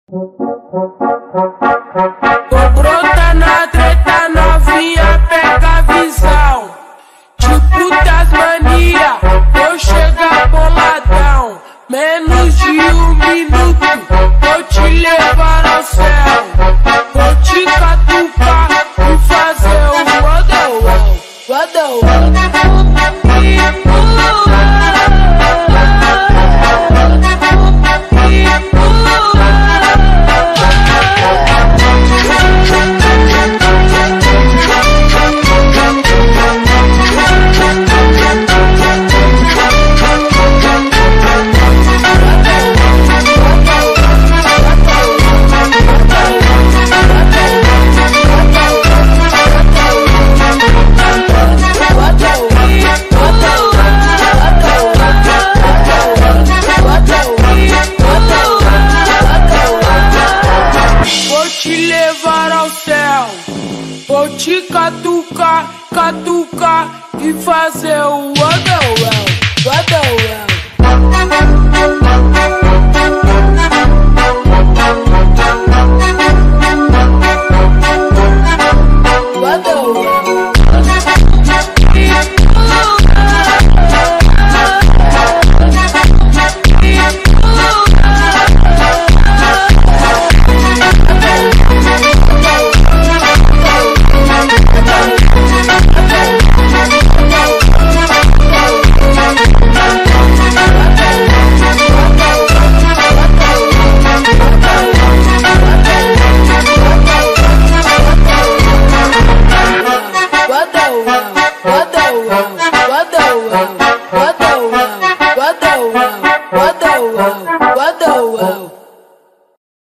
Tô pronta na treta, novinha, pega a visão. Tipo das mania, eu chegar boladão. Menos de 1 minuto, vou te levar ao céu. Vou te catucar e fazer o wadawau. Vou te catucar e fazer o wadawau.